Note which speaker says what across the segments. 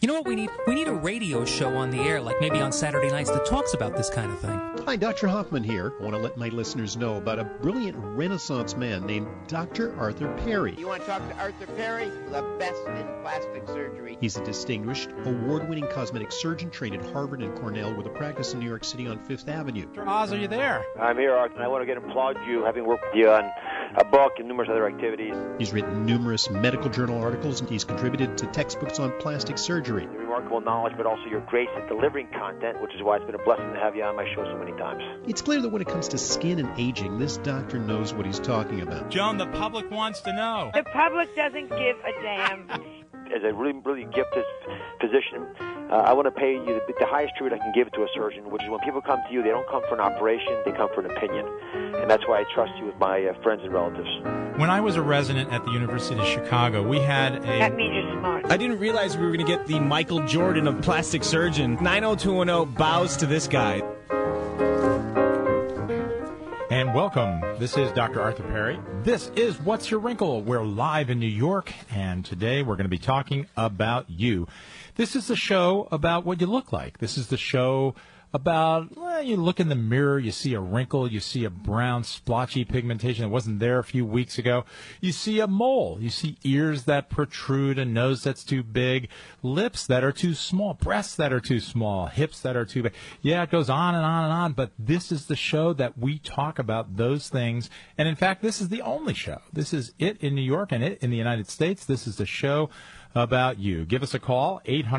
Speaker 1: You know what we need? We need a radio show on the air, like maybe on Saturday nights, that talks about this kind of thing.
Speaker 2: Hi, Dr. Hoffman here. I want to let my listeners know about a brilliant Renaissance man named Dr. Arthur Perry.
Speaker 3: You want to talk to Arthur Perry? The best in plastic surgery.
Speaker 2: He's a distinguished, award-winning cosmetic surgeon trained at Harvard and Cornell with a practice in New York City on Fifth Avenue.
Speaker 4: Dr. Oz, are you there?
Speaker 5: I'm here, Arthur, and I want to applaud you, having worked with you on a book and numerous other activities.
Speaker 2: He's written numerous medical journal articles, and he's contributed to textbooks on plastic surgery.
Speaker 5: Your remarkable knowledge, but also your grace at delivering content, which is why it's been a blessing to have you on my show so many times.
Speaker 2: It's clear that when it comes to skin and aging, this doctor knows what he's talking about.
Speaker 4: Joan, the public wants to know.
Speaker 6: The public doesn't give a damn.
Speaker 5: As a really gifted physician, I want to pay you the highest tribute I can give to a surgeon, which is when people come to you, they don't come for an operation, they come for an opinion. And that's why I trust you with my friends and relatives.
Speaker 4: When I was a resident at the University of Chicago, we had a...
Speaker 6: That means you're smart.
Speaker 7: I didn't realize we were going to get the Michael Jordan of plastic surgeon. 90210 bows to this guy.
Speaker 4: And welcome. This is Dr. Arthur Perry. This is What's Your Wrinkle? We're live in New York, and today we're going to be talking about you. This is the show about what you look like. This is the show about, well, you look in the mirror, you see a wrinkle, you see a brown splotchy pigmentation that wasn't there a few weeks ago. You see a mole, you see ears that protrude, a nose that's too big, lips that are too small, breasts that are too small, hips that are too big. Yeah, it goes on and on and on, but this is the show that we talk about those things. And in fact, this is the only show. This is it in New York and it in the United States. This is the show about you. Give us a call,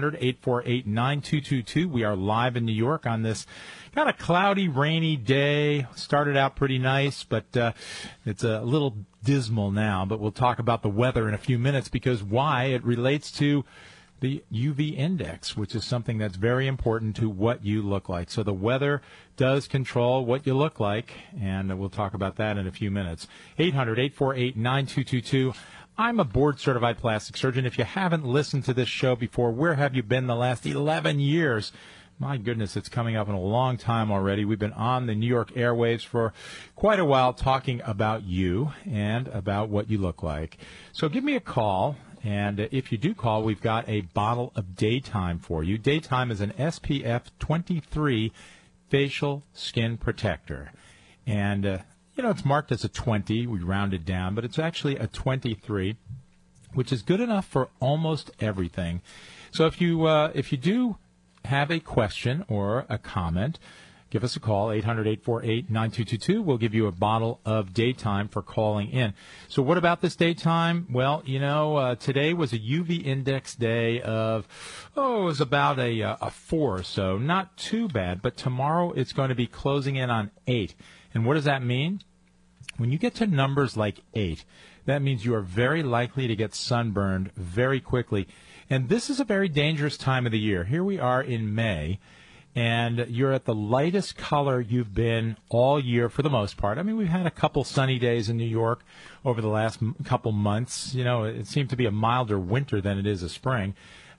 Speaker 4: 800-848-9222. We are live in New York on this kind of cloudy, rainy day. Started out pretty nice, but it's a little dismal now. But we'll talk about the weather in a few minutes because why? It relates to the UV index, which is something that's very important to what you look like. So the weather does control what you look like, and we'll talk about that in a few minutes. 800-848-9222. I'm a board-certified plastic surgeon. If you haven't listened to this show before, where have you been the last 11 years? My goodness, it's coming up in a long time already. We've been on the New York airwaves for quite a while talking about you and about what you look like. So give me a call, and if you do call, we've got a bottle of Daytime for you. Daytime is an SPF 23 facial skin protector. And you know, it's marked as a 20. We rounded down, but it's actually a 23, which is good enough for almost everything. So if you do have a question or a comment, give us a call, 800-848-9222. We'll give you a bottle of Daytime for calling in. So what about this Daytime? Well, you know, today was a UV index day of, it was about a 4 or so. Not too bad, but tomorrow it's going to be closing in on 8. And what does that mean? When you get to numbers like 8, that means you are very likely to get sunburned very quickly. And this is a very dangerous time of the year. Here we are in May, and you're at the lightest color you've been all year for the most part. I mean, we've had a couple sunny days in New York over the last couple months. You know, it seemed to be a milder winter than it is a spring.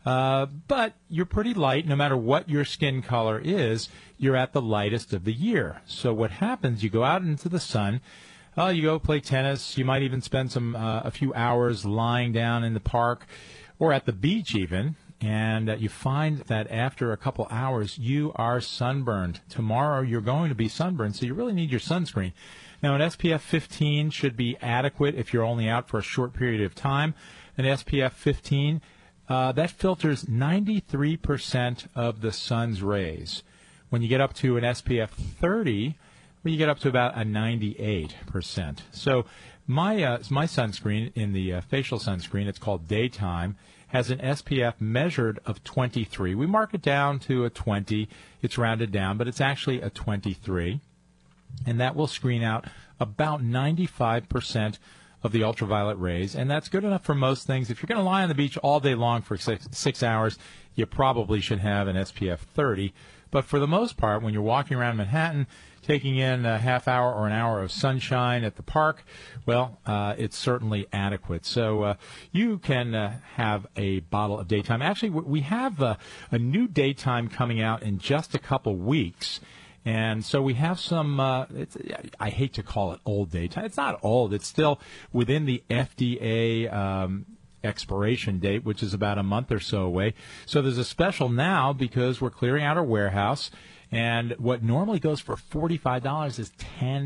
Speaker 4: But you're pretty light. No matter what your skin color is, you're at the lightest of the year. So what happens, you go out into the sun, you go play tennis, you might even spend a few hours lying down in the park or at the beach even, and you find that after a couple hours, you are sunburned. Tomorrow, you're going to be sunburned, so you really need your sunscreen. Now, an SPF 15 should be adequate if you're only out for a short period of time. An SPF 15, that filters 93% of the sun's rays. When you get up to an SPF 30, well, you get up to about a 98%. So my sunscreen, in the facial sunscreen, it's called Daytime, has an SPF measured of 23. We mark it down to a 20. It's rounded down, but it's actually a 23. And that will screen out about 95% of the ultraviolet rays, and that's good enough for most things. If you're going to lie on the beach all day long for 6 hours, you probably should have an SPF 30. But for the most part, when you're walking around Manhattan, taking in a half hour or an hour of sunshine at the park, well, it's certainly adequate. So you can have a bottle of Daytime. Actually, we have a new Daytime coming out in just a couple weeks. And so we have some, I hate to call it old Daytime. It's not old. It's still within the FDA expiration date, which is about a month or so away. So there's a special now because we're clearing out our warehouse. And what normally goes for $45 is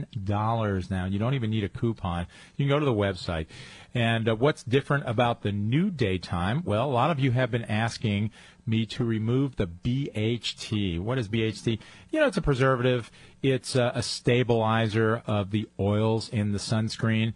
Speaker 4: $10 now. You don't even need a coupon. You can go to the website. And what's different about the new daytime? Well, a lot of you have been asking me to remove the BHT. What is BHT? You know, it's a preservative. It's a stabilizer of the oils in the sunscreen.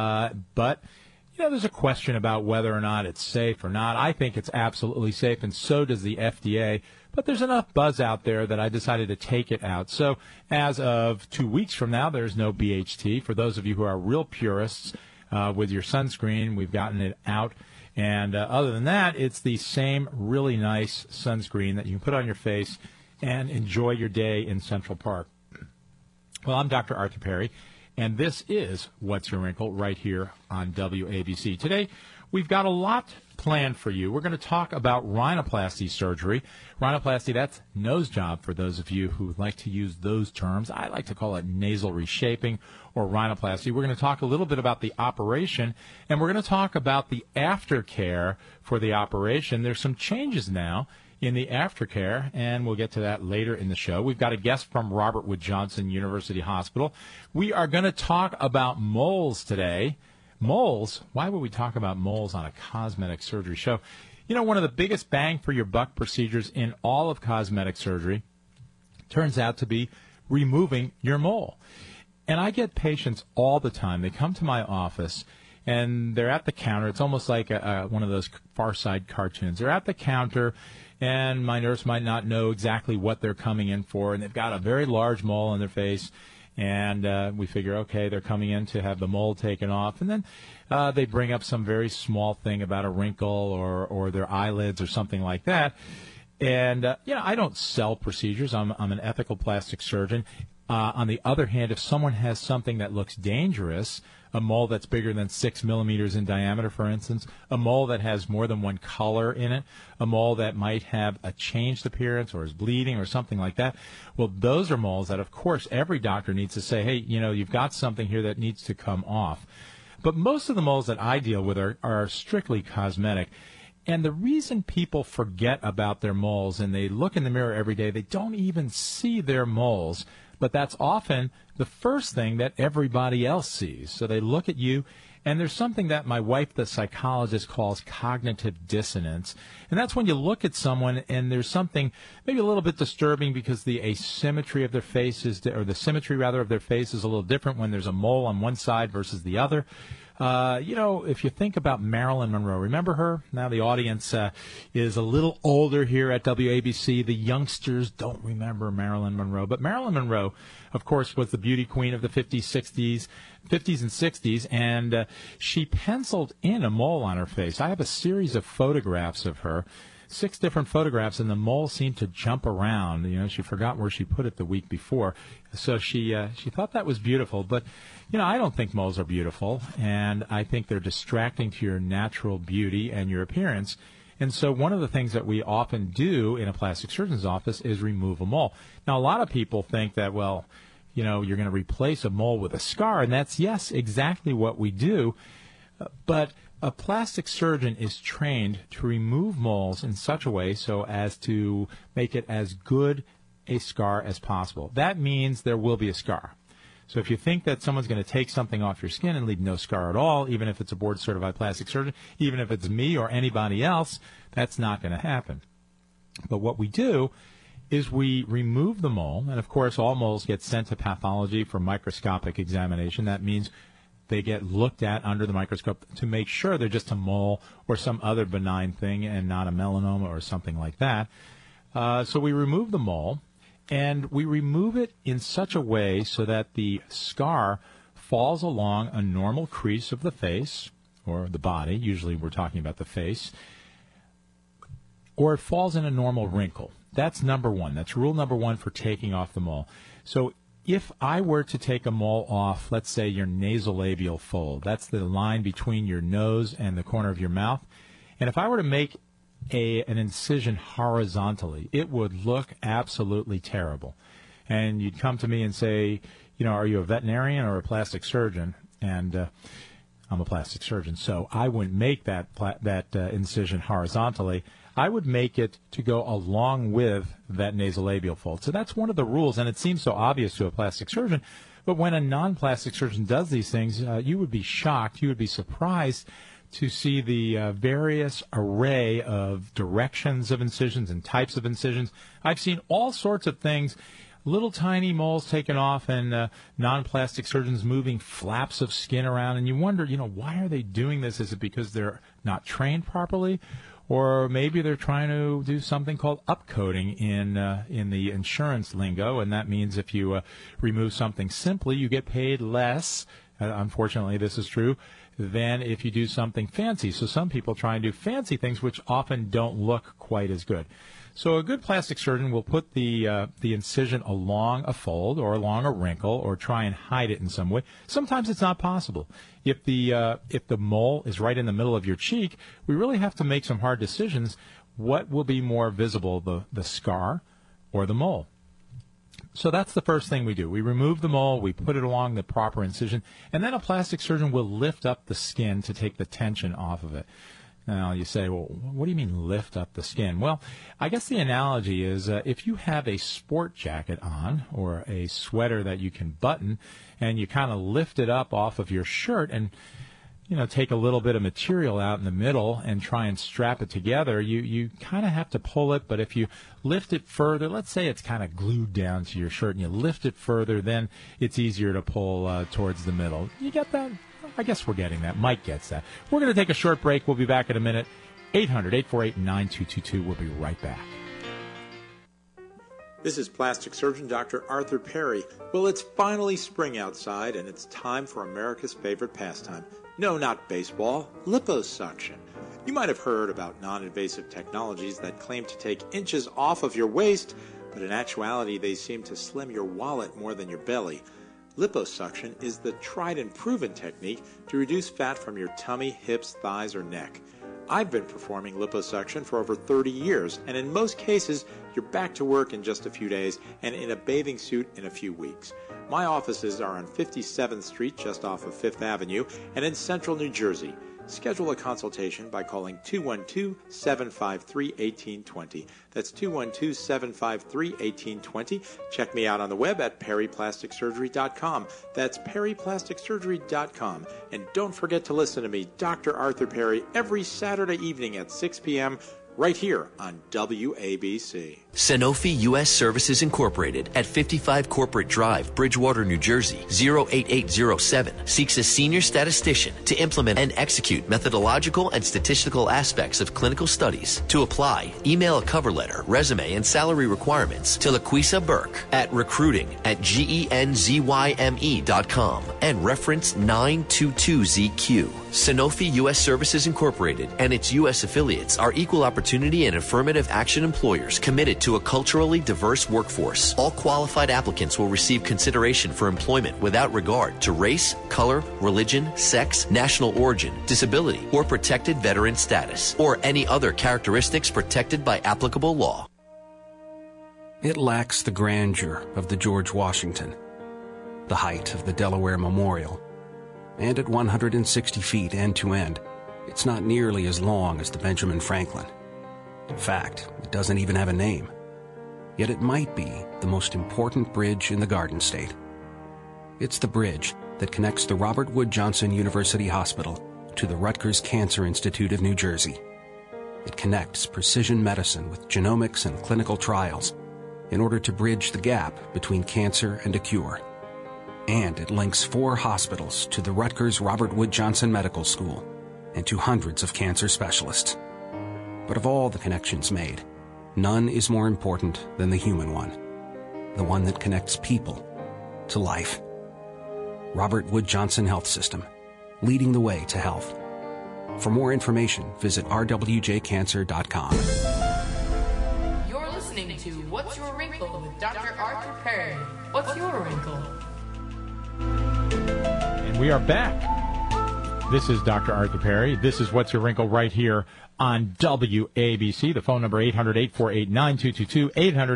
Speaker 4: But you know, there's a question about whether or not it's safe or not. I think it's absolutely safe, and so does the FDA. But there's enough buzz out there that I decided to take it out. So as of 2 weeks from now, there's no BHT. For those of you who are real purists with your sunscreen, we've gotten it out. And other than that, it's the same really nice sunscreen that you can put on your face and enjoy your day in Central Park. Well, I'm Dr. Arthur Perry, and this is What's Your Wrinkle right here on WABC. Today, we've got a lot planned for you. We're going to talk about rhinoplasty surgery. Rhinoplasty, that's nose job for those of you who like to use those terms. I like to call it nasal reshaping or rhinoplasty. We're going to talk a little bit about the operation, and we're going to talk about the aftercare for the operation. There's some changes now in the aftercare, and we'll get to that later in the show. We've got a guest from Robert Wood Johnson University Hospital. We are going to talk about moles today. Moles? Why would we talk about moles on a cosmetic surgery show? You know, one of the biggest bang for your buck procedures in all of cosmetic surgery turns out to be removing your mole. And I get patients all the time. They come to my office, and they're at the counter. It's almost like one of those Far Side cartoons. They're at the counter, and my nurse might not know exactly what they're coming in for, and they've got a very large mole on their face. And we figure, okay, they're coming in to have the mole taken off. And then they bring up some very small thing about a wrinkle or their eyelids or something like that. And, you know, I don't sell procedures. I'm an ethical plastic surgeon. On the other hand, if someone has something that looks dangerous, a mole that's bigger than 6 millimeters in diameter, for instance, a mole that has more than one color in it, a mole that might have a changed appearance or is bleeding or something like that, well, those are moles that, of course, every doctor needs to say, hey, you know, you've got something here that needs to come off. But most of the moles that I deal with are strictly cosmetic. And the reason people forget about their moles and they look in the mirror every day, they don't even see their moles. But that's often the first thing that everybody else sees. So they look at you, and there's something that my wife, the psychologist, calls cognitive dissonance. And that's when you look at someone and there's something maybe a little bit disturbing because the asymmetry of their face or the symmetry, rather, of their face is a little different when there's a mole on one side versus the other. You know, if you think about Marilyn Monroe, remember her? Now the audience is a little older here at WABC. The youngsters don't remember Marilyn Monroe. But Marilyn Monroe, of course, was the beauty queen of the 50s and 60s, and she penciled in a mole on her face. I have a series of photographs of her. 6 different photographs, and the mole seemed to jump around. You know, she forgot where she put it the week before. So she thought that was beautiful. But, you know, I don't think moles are beautiful, and I think they're distracting to your natural beauty and your appearance. And so one of the things that we often do in a plastic surgeon's office is remove a mole. Now, a lot of people think that, well, you know, you're going to replace a mole with a scar, and that's, yes, exactly what we do. But a plastic surgeon is trained to remove moles in such a way so as to make it as good a scar as possible. That means there will be a scar. So if you think that someone's going to take something off your skin and leave no scar at all, even if it's a board-certified plastic surgeon, even if it's me or anybody else, that's not going to happen. But what we do is we remove the mole, and of course all moles get sent to pathology for microscopic examination. That means they get looked at under the microscope to make sure they're just a mole or some other benign thing and not a melanoma or something like that. So we remove the mole, and we remove it in such a way so that the scar falls along a normal crease of the face or the body. Usually we're talking about the face. Or it falls in a normal wrinkle. That's number one. That's rule number one for taking off the mole. So if I were to take a mole off, let's say your nasolabial fold, that's the line between your nose and the corner of your mouth, and if I were to make an incision horizontally, it would look absolutely terrible. And you'd come to me and say, you know, are you a veterinarian or a plastic surgeon? And I'm a plastic surgeon, so I wouldn't make that incision horizontally. I would make it to go along with that nasolabial fold. So that's one of the rules, and it seems so obvious to a plastic surgeon. But when a non-plastic surgeon does these things, you would be shocked, you would be surprised to see the various array of directions of incisions and types of incisions. I've seen all sorts of things, little tiny moles taken off and non-plastic surgeons moving flaps of skin around, and you wonder, why are they doing this? Is it because they're not trained properly? Or maybe they're trying to do something called upcoding in the insurance lingo, and that means if you remove something simply, you get paid less. Unfortunately, this is true than if you do something fancy. So some people try and do fancy things which often don't look quite as good. So a good plastic surgeon will put the incision along a fold or along a wrinkle or try and hide it in some way. Sometimes it's not possible. If the mole is right in the middle of your cheek, we really have to make some hard decisions. What will be more visible, the scar or the mole? So that's the first thing we do. We remove the mole, we put it along the proper incision, and then a plastic surgeon will lift up the skin to take the tension off of it. Now, you say, well, what do you mean lift up the skin? Well, I guess the analogy is if you have a sport jacket on or a sweater that you can button and you kind of lift it up off of your shirt and, take a little bit of material out in the middle and try and strap it together, you kind of have to pull it. But if you lift it further, let's say it's kind of glued down to your shirt and you lift it further, then it's easier to pull towards the middle. You get that? I guess we're getting that. Mike gets that. We're going to take a short break. We'll be back in a minute. 800-848-9222. We'll be right back.
Speaker 8: This is plastic surgeon Dr. Arthur Perry. Well, it's finally spring outside, and it's time for America's favorite pastime. No, not baseball, liposuction. You might have heard about non-invasive technologies that claim to take inches off of your waist, but in actuality, they seem to slim your wallet more than your belly. Liposuction is the tried and proven technique to reduce fat from your tummy, hips, thighs, or neck. I've been performing liposuction for over 30 years, and in most cases, you're back to work in just a few days and in a bathing suit in a few weeks. My offices are on 57th Street, just off of 5th Avenue, and in central New Jersey. Schedule a consultation by calling 212-753-1820. That's 212-753-1820. Check me out on the web at perryplasticsurgery.com. That's perryplasticsurgery.com. And don't forget to listen to me, Dr. Arthur Perry, every Saturday evening at 6 p.m., right here on WABC.
Speaker 9: Sanofi U.S. Services Incorporated at 55 Corporate Drive, Bridgewater, New Jersey, 08807, seeks a senior statistician to implement and execute methodological and statistical aspects of clinical studies. To apply, email a cover letter, resume, and salary requirements to LaQuisa Burke at recruiting@genzyme.com and reference 922ZQ. Sanofi U.S. Services Incorporated and its U.S. affiliates are equal opportunity and affirmative action employers committed to a culturally diverse workforce. All qualified applicants will receive consideration for employment without regard to race, color, religion, sex, national origin, disability, or protected veteran status, or any other characteristics protected by applicable law.
Speaker 10: It lacks the grandeur of the George Washington, the height of the Delaware Memorial, and at 160 feet end-to-end, it's not nearly as long as the Benjamin Franklin. In fact, it doesn't even have a name. Yet it might be the most important bridge in the Garden State. It's the bridge that connects the Robert Wood Johnson University Hospital to the Rutgers Cancer Institute of New Jersey. It connects precision medicine with genomics and clinical trials in order to bridge the gap between cancer and a cure. And it links 4 hospitals to the Rutgers Robert Wood Johnson Medical School and to hundreds of cancer specialists. But of all the connections made, none is more important than the human one, the one that connects people to life. Robert Wood Johnson Health System, leading the way to health. For more information, visit rwjcancer.com.
Speaker 11: You're listening to What's Your Wrinkle with Dr. Arthur Perry. What's your wrinkle?
Speaker 4: And we are back. This is Dr. Arthur Perry. This is What's Your Wrinkle right here on WABC. The phone number 800-848-9222,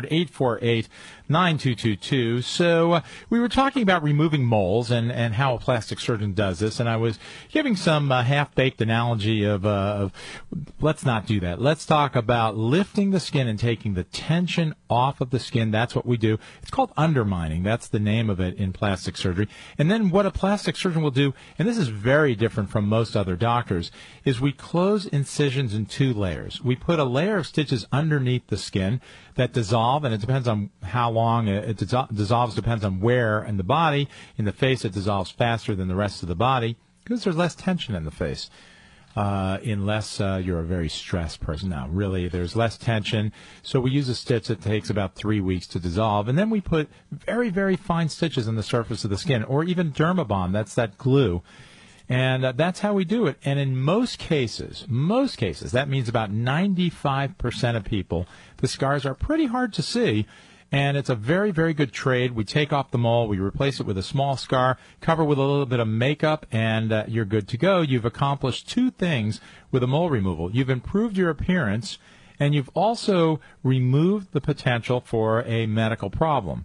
Speaker 4: 800-848-9222. So we were talking about removing moles and how a plastic surgeon does this, and I was giving some half-baked analogy of let's not do that. Let's talk about lifting the skin and taking the tension off of the skin. That's what we do. It's called undermining. That's the name of it in plastic surgery. And then what a plastic surgeon will do, and this is very different from most other doctors, is we close incisions in 2 layers. We put a layer of stitches underneath the skin that dissolve, and it depends on how long it dissolves, depends on where in the body. In the face, it dissolves faster than the rest of the body because there's less tension in the face. Unless you're a very stressed person. Now, really, there's less tension. So we use a stitch that takes about 3 weeks to dissolve. And then we put very, very fine stitches on the surface of the skin, or even Dermabond. That's that glue. And that's how we do it. And in most cases, that means about 95% of people, the scars are pretty hard to see. And it's a very, very good trade. We take off the mole, we replace it with a small scar, cover with a little bit of makeup, and you're good to go. You've accomplished 2 things with a mole removal. You've improved your appearance, and you've also removed the potential for a medical problem.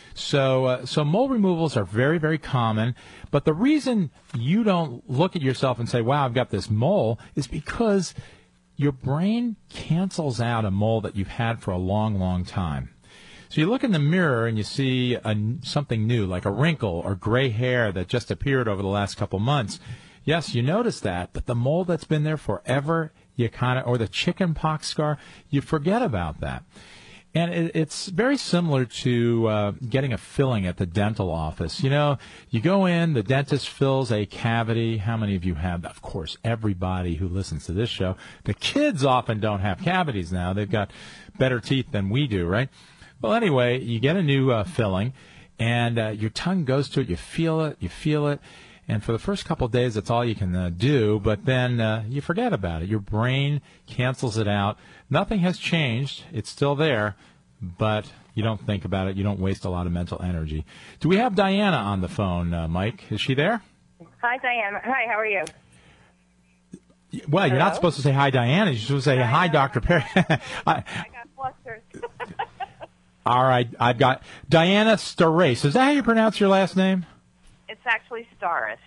Speaker 4: So mole removals are very, very common, but the reason you don't look at yourself and say, wow, I've got this mole, is because your brain cancels out a mole that you've had for a long, long time. So you look in the mirror and you see something new, like a wrinkle or gray hair that just appeared over the last couple months. Yes, you notice that, but the mole that's been there forever, or the chicken pox scar, you forget about that. And it's very similar to getting a filling at the dental office. You know, you go in, the dentist fills a cavity. How many of you have? Of course, everybody who listens to this show. The kids often don't have cavities now. They've got better teeth than we do, right? Well, anyway, you get a new filling, and your tongue goes to it. You feel it. And for the first couple of days, that's all you can do, but then you forget about it. Your brain cancels it out. Nothing has changed. It's still there, but you don't think about it. You don't waste a lot of mental energy. Do we have Diana on the phone, Mike? Is she there?
Speaker 6: Hi, Diana. Hi, how are you?
Speaker 4: Well, you're not supposed to say hi, Diana. You're supposed to say hi, Dr. Perry.
Speaker 6: I got flustered.
Speaker 4: All right, I've got Diana Starras. Is that how you pronounce your last name?
Speaker 6: It's actually Starras.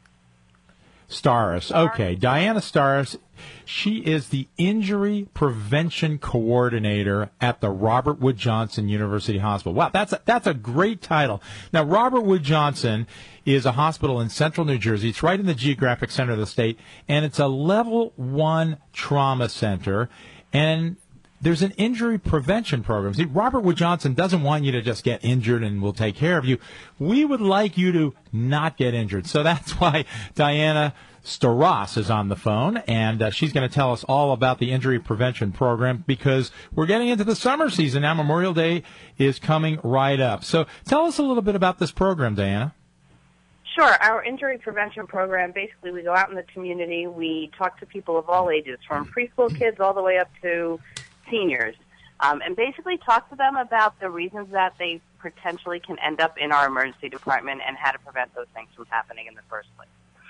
Speaker 4: Starras. Okay, Diana Starras. She is the Injury Prevention Coordinator at the Robert Wood Johnson University Hospital. Wow, that's a great title. Now, Robert Wood Johnson is a hospital in central New Jersey. It's right in the geographic center of the state, and it's a level 1 trauma center. And there's an injury prevention program. See, Robert Wood Johnson doesn't want you to just get injured and we'll take care of you. We would like you to not get injured. So that's why Diana Starras is on the phone, and she's going to tell us all about the injury prevention program because we're getting into the summer season now. Memorial Day is coming right up. So tell us a little bit about this program, Diana.
Speaker 6: Sure. Our injury prevention program, basically we go out in the community. We talk to people of all ages, from preschool kids all the way up to seniors, and basically talk to them about the reasons that they potentially can end up in our emergency department and how to prevent those things from happening in the first place.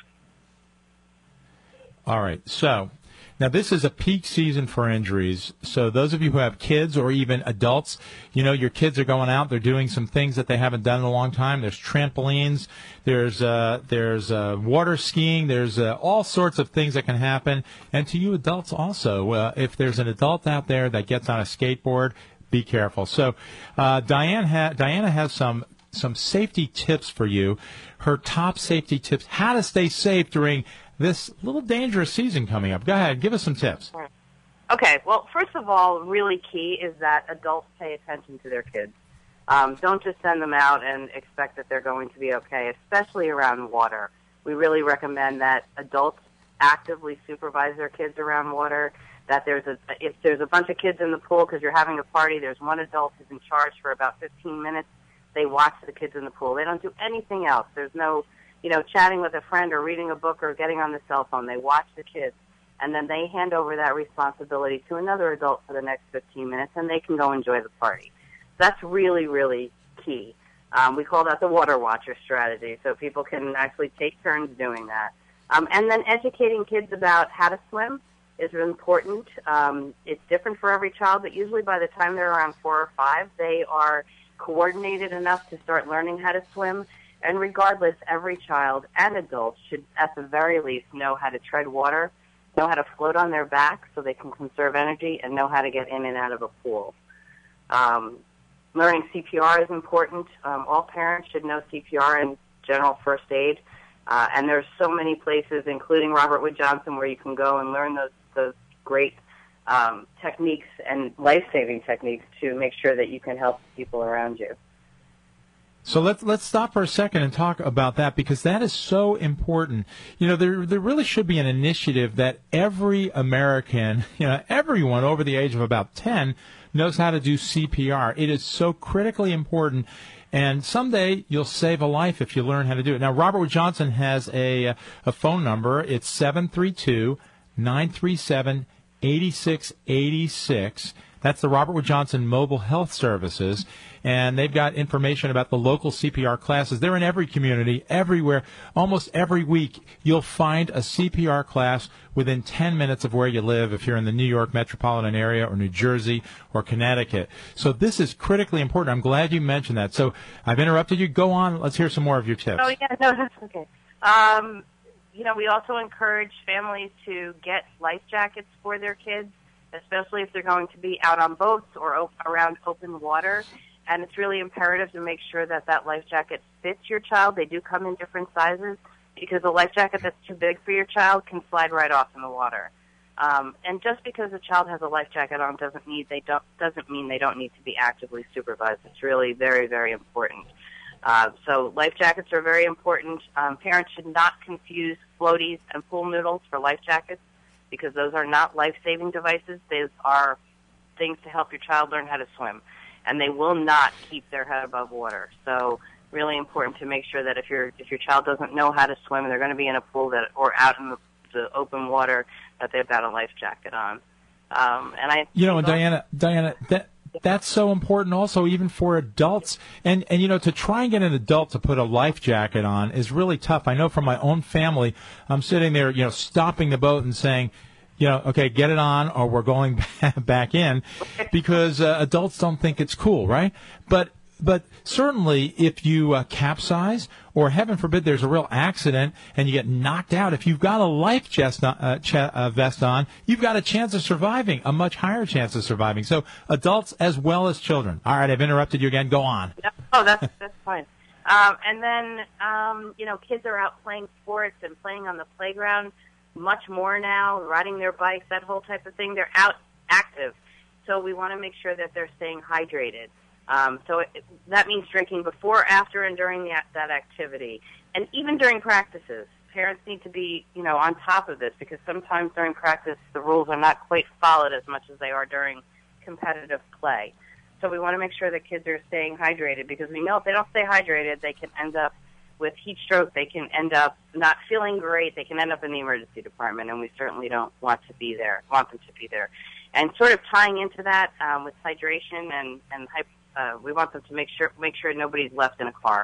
Speaker 4: All right. So now this is a peak season for injuries. So those of you who have kids or even adults, you know, your kids are going out. They're doing some things that they haven't done in a long time. There's trampolines. There's water skiing. There's all sorts of things that can happen. And to you adults also, if there's an adult out there that gets on a skateboard, be careful. So Diana has some safety tips for you. Her top safety tips, how to stay safe during this little dangerous season coming up. Go ahead, give us some tips.
Speaker 6: Okay, well, first of all, really key is that adults pay attention to their kids. Don't just send them out and expect that they're going to be okay, especially around water. We really recommend that adults actively supervise their kids around water, that if there's a bunch of kids in the pool because you're having a party, there's one adult who's in charge for about 15 minutes. They watch the kids in the pool. They don't do anything else. There's no chatting with a friend or reading a book or getting on the cell phone. They watch the kids, and then they hand over that responsibility to another adult for the next 15 minutes, and they can go enjoy the party. That's really, really key. We call that the water watcher strategy, so people can actually take turns doing that. And then educating kids about how to swim is important. It's different for every child, but usually by the time they're around 4 or 5, they are coordinated enough to start learning how to swim. And regardless, every child and adult should, at the very least, know how to tread water, know how to float on their back so they can conserve energy, and know how to get in and out of a pool. Learning CPR is important. All parents should know CPR and general first aid. And there's so many places, including Robert Wood Johnson, where you can go and learn those great techniques and life-saving techniques to make sure that you can help people around you.
Speaker 4: So let's stop for a second and talk about that, because that is so important. You know, there really should be an initiative that every American, everyone over the age of about 10 knows how to do CPR. It is so critically important, and someday you'll save a life if you learn how to do it. Now, Robert Wood Johnson has a phone number. It's 732-937-8686. That's the Robert Wood Johnson Mobile Health Services, and they've got information about the local CPR classes. They're in every community, everywhere. Almost every week, you'll find a CPR class within 10 minutes of where you live if you're in the New York metropolitan area or New Jersey or Connecticut. So this is critically important. I'm glad you mentioned that. So I've interrupted you. Go on. Let's hear some more of your tips.
Speaker 6: Oh, yeah, no, that's okay. We also encourage families to get life jackets for their kids, especially if they're going to be out on boats or around open water. And it's really imperative to make sure that that life jacket fits your child. They do come in different sizes, because a life jacket that's too big for your child can slide right off in the water. And just because a child has a life jacket on doesn't mean they don't need to be actively supervised. It's really very, very important. So life jackets are very important. Parents should not confuse floaties and pool noodles for life jackets, because those are not life-saving devices. Those are things to help your child learn how to swim, and they will not keep their head above water. So really important to make sure that if your child doesn't know how to swim and they're going to be in a pool or out in the open water, that they've got a life jacket on.
Speaker 4: Diana, that's so important also, even for adults. And to try and get an adult to put a life jacket on is really tough. I know from my own family, I'm sitting there, stopping the boat and saying, okay, get it on or we're going back in, because adults don't think it's cool, right? But certainly if you capsize, or heaven forbid there's a real accident and you get knocked out, if you've got a life vest on, you've got a chance of surviving, a much higher chance of surviving. So adults as well as children. All right, I've interrupted you again. Go on.
Speaker 6: Oh, that's fine. And then, kids are out playing sports and playing on the playground much more now, riding their bikes, that whole type of thing. They're out active. So we want to make sure that they're staying hydrated. That means drinking before, after, and during that activity. And even during practices, parents need to be, on top of this, because sometimes during practice the rules are not quite followed as much as they are during competitive play. So we want to make sure that kids are staying hydrated, because we know if they don't stay hydrated, they can end up with heat stroke, they can end up not feeling great, they can end up in the emergency department, and we certainly don't want them to be there. And sort of tying into that with hydration and we want them to make sure nobody's left in a car.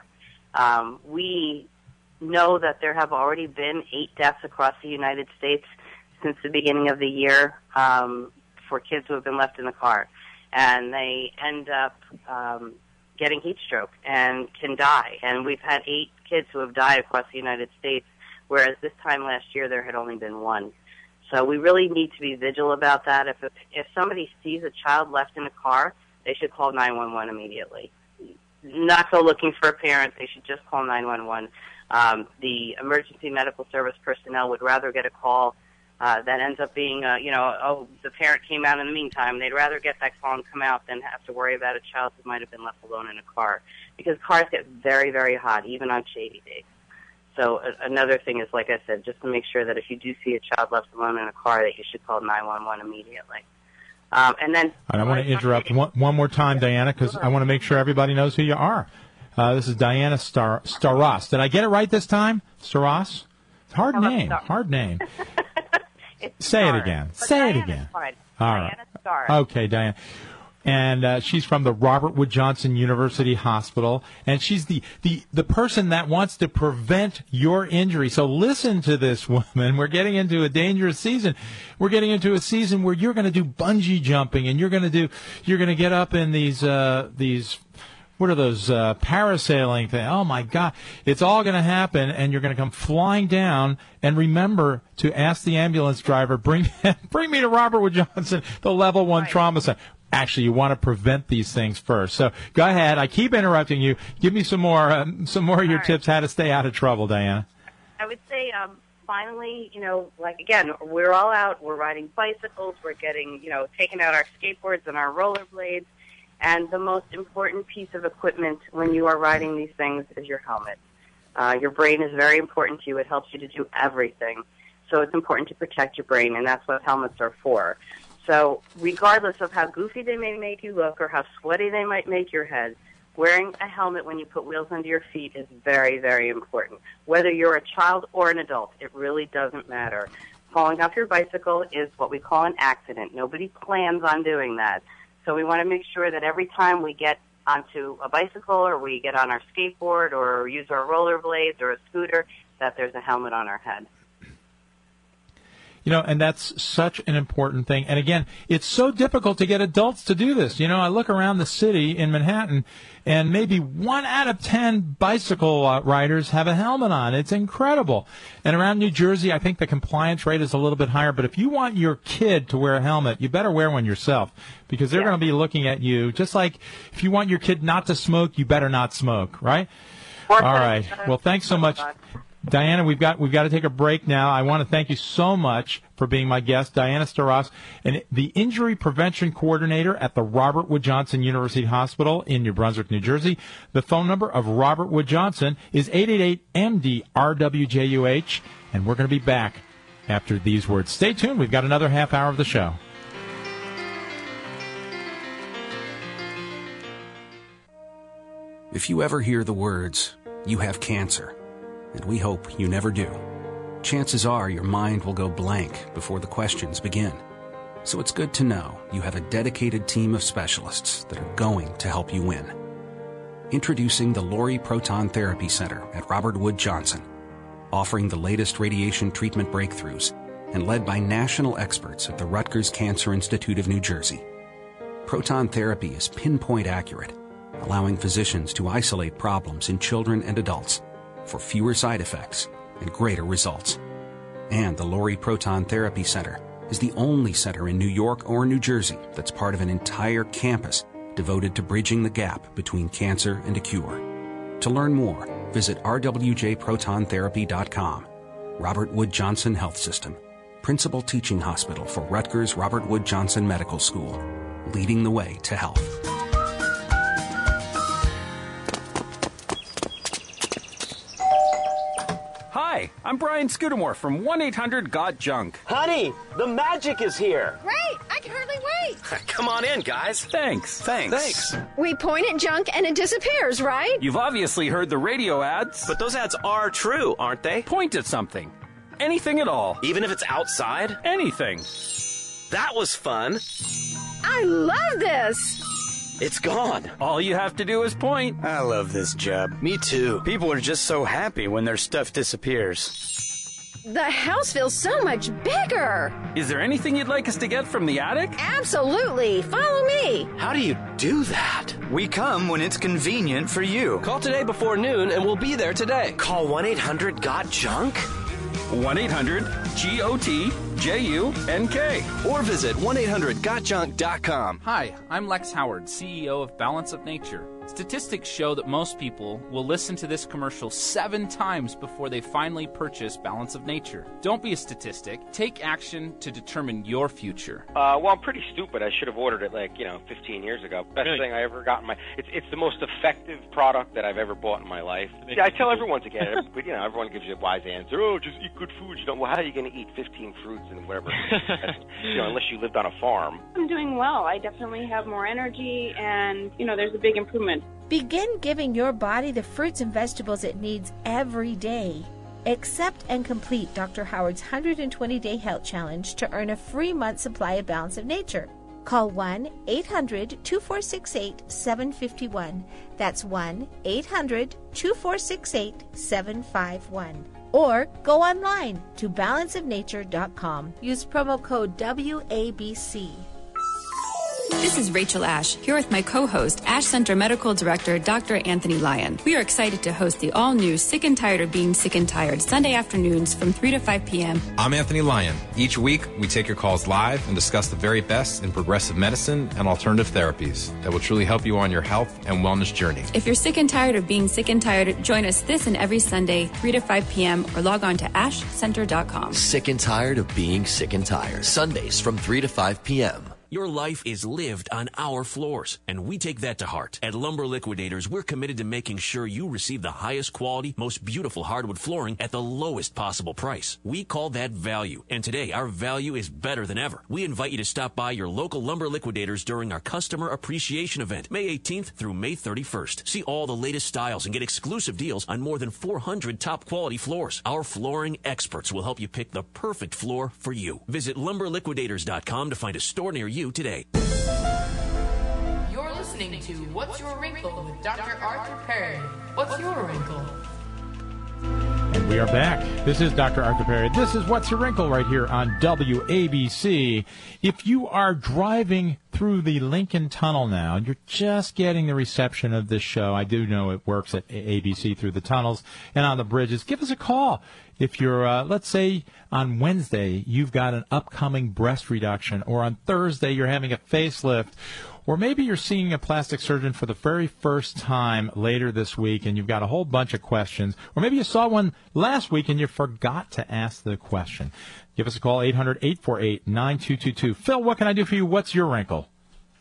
Speaker 6: We know that there have already been 8 deaths across the United States since the beginning of the year for kids who have been left in the car, and they end up getting heat stroke and can die. And we've had 8 kids who have died across the United States, whereas this time last year there had only been 1. So we really need to be vigilant about that. If somebody sees a child left in a car, they should call 911 immediately. Not go looking for a parent. They should just call 911. The emergency medical service personnel would rather get a call that ends up being, the parent came out in the meantime. They'd rather get that call and come out than have to worry about a child who might have been left alone in a car, because cars get very, very hot, even on shady days. So another thing is, like I said, just to make sure that if you do see a child left alone in a car, that you should call 911 immediately. And then
Speaker 4: I want to interrupt one more time, Diana, because I want to make sure everybody knows who you are. This is Diana Staros. Did I get it right this time? Staros? Hard name. Say it again. Say it again. All right. Okay, Diana. and she's from the Robert Wood Johnson University Hospital, and she's the person that wants to prevent your injury. So listen to this woman. We're getting into a dangerous season. We're getting into a season where you're going to do bungee jumping, and you're going to get up in these what are those parasailing things? Oh my God! It's all going to happen, and you're going to come flying down. And remember to ask the ambulance driver, bring me to Robert Wood Johnson, the Level 1 Trauma Center. Actually, you want to prevent these things first. So go ahead. I keep interrupting you. Give me some more of your tips how to stay out of trouble, Diana.
Speaker 6: I would say, finally, like again, we're all out. We're riding bicycles. We're getting, taking out our skateboards and our rollerblades. And the most important piece of equipment when you are riding these things is your helmet. Your brain is very important to you. It helps you to do everything. So it's important to protect your brain, and that's what helmets are for. So regardless of how goofy they may make you look or how sweaty they might make your head, wearing a helmet when you put wheels under your feet is very, very important. Whether you're a child or an adult, it really doesn't matter. Falling off your bicycle is what we call an accident. Nobody plans on doing that. So we want to make sure that every time we get onto a bicycle or we get on our skateboard or use our rollerblades or a scooter, that there's a helmet on our head.
Speaker 4: And that's such an important thing. And again, it's so difficult to get adults to do this. I look around the city in Manhattan, and maybe 1 out of 10 bicycle riders have a helmet on. It's incredible. And around New Jersey, I think the compliance rate is a little bit higher. But if you want your kid to wear a helmet, you better wear one yourself, because they're going to be looking at you. Just like if you want your kid not to smoke, you better not smoke, right? All right. Well, thanks so much. Diana, we've got to take a break now. I want to thank you so much for being my guest, Diana Staros, and the Injury Prevention Coordinator at the Robert Wood Johnson University Hospital in New Brunswick, New Jersey. The phone number of Robert Wood Johnson is 888-MD-RWJUH, and we're going to be back after these words. Stay tuned. We've got another half hour of the show.
Speaker 10: If you ever hear the words, "You have cancer," and we hope you never do, chances are your mind will go blank before the questions begin. So it's good to know you have a dedicated team of specialists that are going to help you win. Introducing the Lurie Proton Therapy Center at Robert Wood Johnson, offering the latest radiation treatment breakthroughs and led by national experts at the Rutgers Cancer Institute of New Jersey. Proton therapy is pinpoint accurate, allowing physicians to isolate problems in children and adults for fewer side effects and greater results. And the Lurie Proton Therapy Center is the only center in New York or New Jersey that's part of an entire campus devoted to bridging the gap between cancer and a cure. To learn more, visit rwjprotontherapy.com. Robert Wood Johnson Health System, Principal Teaching Hospital for Rutgers Robert Wood Johnson Medical School, leading the way to health.
Speaker 12: Hi, I'm Brian Scudamore from 1-800-GOT-JUNK.
Speaker 13: Honey, the magic is here.
Speaker 14: Great! I can hardly wait.
Speaker 13: Come on in, guys.
Speaker 12: Thanks.
Speaker 14: We point at junk and it disappears, right?
Speaker 12: You've obviously heard the radio ads.
Speaker 13: But those ads are true, aren't they?
Speaker 12: Point at something. Anything at all.
Speaker 13: Even if it's outside?
Speaker 12: Anything.
Speaker 13: That was fun.
Speaker 14: I love this.
Speaker 13: It's gone.
Speaker 12: All you have to do is point.
Speaker 15: I love this job.
Speaker 13: Me too.
Speaker 15: People are just so happy when their stuff disappears.
Speaker 14: The house feels so much bigger.
Speaker 12: Is there anything you'd like us to get from the attic?
Speaker 14: Absolutely. Follow me.
Speaker 13: How do you do that?
Speaker 15: We come when it's convenient for you.
Speaker 13: Call today before noon and we'll be there today. Call 1-800-GOT-JUNK?
Speaker 12: 1-800-GOT-JUNK.
Speaker 13: Or visit 1-800-GOTJUNK.com.
Speaker 16: Hi, I'm Lex Howard, CEO of Balance of Nature. Statistics show that most people will listen to this commercial 7 times before they finally purchase Balance of Nature. Don't be a statistic. Take action to determine your future.
Speaker 17: Well, I'm pretty stupid. I should have ordered it 15 years ago. Best thing I ever got in my... It's the most effective product that I've ever bought in my life. Yeah, I tell everyone to get it, but everyone gives you a wise answer. Oh, just eat good food. Well, how are you going to eat 15 fruits and whatever? Unless you lived on a farm.
Speaker 18: I'm doing well. I definitely have more energy, and there's a big improvement.
Speaker 19: Begin giving your body the fruits and vegetables it needs every day. Accept and complete Dr. Howard's 120-day health challenge to earn a free month supply of Balance of Nature. Call 1-800-2468-751. That's 1-800-2468-751. Or go online to balanceofnature.com. Use promo code WABC.
Speaker 20: This is Rachel Ash, here with my co-host, Ash Center Medical Director, Dr. Anthony Lyon. We are excited to host the all-new Sick and Tired of Being Sick and Tired, Sunday afternoons from 3 to 5 p.m.
Speaker 21: I'm Anthony Lyon. Each week, we take your calls live and discuss the very best in progressive medicine and alternative therapies that will truly help you on your health and wellness journey.
Speaker 20: If you're sick and tired of being sick and tired, join us this and every Sunday, 3 to 5 p.m. or log on to ashcenter.com.
Speaker 9: Sick and Tired of Being Sick and Tired, Sundays from 3 to 5 p.m.
Speaker 22: Your life is lived on our floors, and we take that to heart. At Lumber Liquidators, we're committed to making sure you receive the highest quality, most beautiful hardwood flooring at the lowest possible price. We call that value, and today our value is better than ever. We invite you to stop by your local Lumber Liquidators during our Customer Appreciation Event, May 18th through May 31st. See all the latest styles and get exclusive deals on more than 400 top-quality floors. Our flooring experts will help you pick the perfect floor for you. Visit LumberLiquidators.com to find a store near you today.
Speaker 11: You're listening to What's Your Wrinkle with Dr. Arthur Perry. What's your wrinkle?
Speaker 4: And we are back. This is Dr. Arthur Perry. This is What's Your Wrinkle right here on WABC. If you are driving through the Lincoln Tunnel now, you're just getting the reception of this show. I do know it works at ABC through the tunnels and on the bridges. Give us a call. If you're, let's say, on Wednesday, you've got an upcoming breast reduction, or on Thursday, you're having a facelift, or maybe you're seeing a plastic surgeon for the very first time later this week, and you've got a whole bunch of questions, or maybe you saw one last week and you forgot to ask the question. Give us a call, 800-848-9222. Phil, what can I do for you? What's your wrinkle?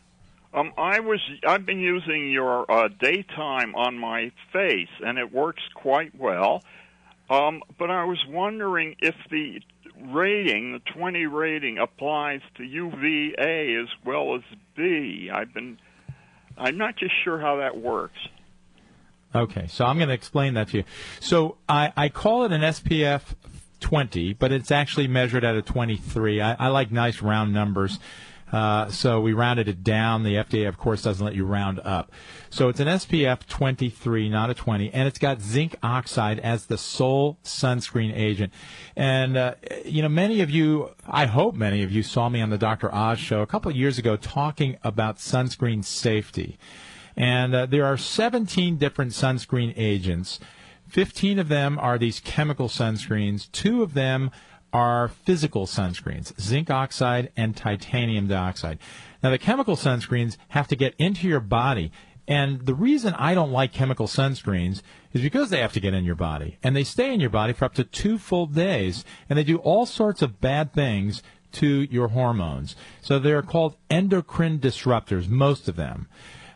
Speaker 23: I've been using your daytime on my face, and it works quite well. But I was wondering if the rating, the 20 rating, applies to UVA as well as B. I'm not just sure how that works.
Speaker 4: Okay, so I'm going to explain that to you. So I call it an SPF 20, but it's actually measured at a 23. I like nice round numbers. So we rounded it down. The FDA, of course, doesn't let you round up. So it's an SPF 23, not a 20, and it's got zinc oxide as the sole sunscreen agent. And, many of you, I hope many of you saw me on the Dr. Oz show a couple of years ago talking about sunscreen safety. And there are 17 different sunscreen agents. 15 of them are these chemical sunscreens. 2 of them are physical sunscreens, zinc oxide and titanium dioxide. Now, the chemical sunscreens have to get into your body, and the reason I don't like chemical sunscreens is because they have to get in your body, and they stay in your body for up to 2 full days, and they do all sorts of bad things to your hormones. So they're called endocrine disruptors, most of them.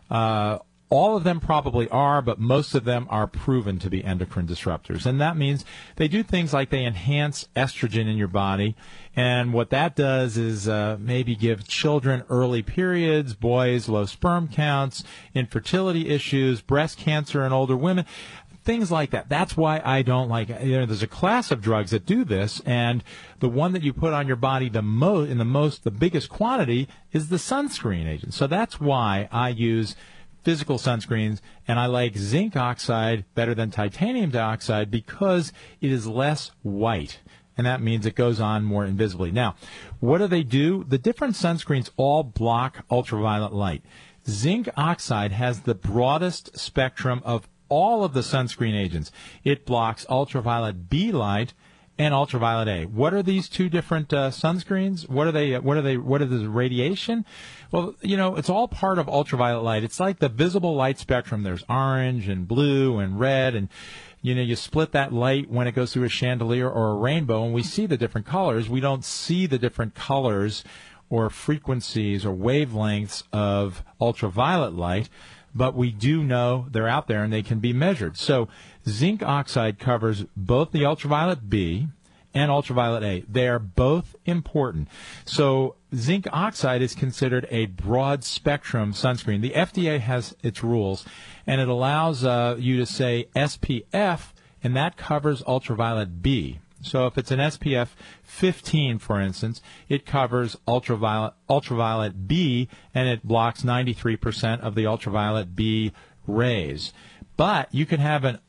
Speaker 4: All of them probably are, but most of them are proven to be endocrine disruptors. And that means they do things like they enhance estrogen in your body. And what that does is maybe give children early periods, boys low sperm counts, infertility issues, breast cancer in older women, things like that. That's why I don't like it. There's a class of drugs that do this, and the one that you put on your body the biggest quantity is the sunscreen agent. So that's why I use physical sunscreens, and I like zinc oxide better than titanium dioxide because it is less white, and that means it goes on more invisibly. Now, what do they do? The different sunscreens all block ultraviolet light. Zinc oxide has the broadest spectrum of all of the sunscreen agents. It blocks ultraviolet B light and ultraviolet A. What are these 2 different sunscreens? What are the radiation? Well, it's all part of ultraviolet light. It's like the visible light spectrum. There's orange and blue and red, and you split that light when it goes through a chandelier or a rainbow, and we see the different colors. We don't see the different colors or frequencies or wavelengths of ultraviolet light, but we do know they're out there and they can be measured. So zinc oxide covers both the ultraviolet B and ultraviolet A. They are both important. So zinc oxide is considered a broad spectrum sunscreen. The FDA has its rules, and it allows you to say SPF, and that covers ultraviolet B. So if it's an SPF 15, for instance, it covers ultraviolet B, and it blocks 93% of the ultraviolet B rays. But you can have an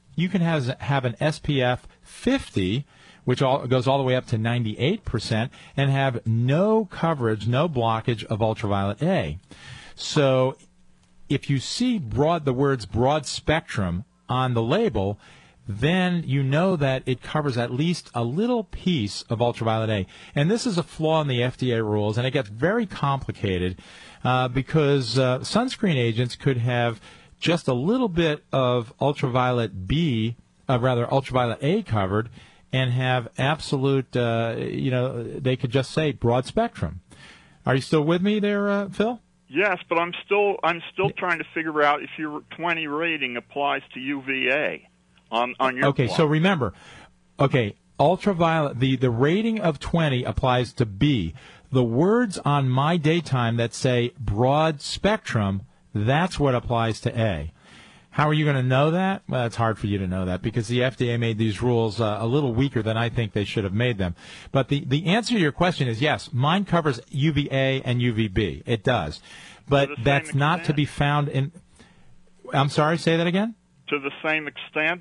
Speaker 4: SPF 50, which goes all the way up to 98%, and have no coverage, no blockage of ultraviolet A. So if you see the words broad spectrum on the label, then you know that it covers at least a little piece of ultraviolet A. And this is a flaw in the FDA rules, and it gets very complicated because sunscreen agents could have just a little bit of ultraviolet ultraviolet A covered, and have absolute, they could just say broad spectrum. Are you still with me there, Phil?
Speaker 23: Yes, but I'm still trying to figure out if your 20 rating applies to UVA on your
Speaker 4: Okay,
Speaker 23: block.
Speaker 4: so remember, ultraviolet, the rating of 20 applies to B. The words on My Daytime that say broad spectrum, that's what applies to A. How are you going to know that? Well, it's hard for you to know that because the FDA made these rules a little weaker than I think they should have made them. But the answer to your question is yes, mine covers UVA and UVB. It does. But that's not to be found in... I'm sorry, say that again?
Speaker 23: To the same extent,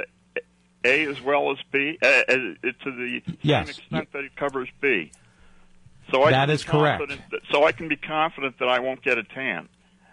Speaker 23: A as well as B, to the same extent that it covers B. So
Speaker 4: that is correct.
Speaker 23: So I can be confident that I won't get a tan.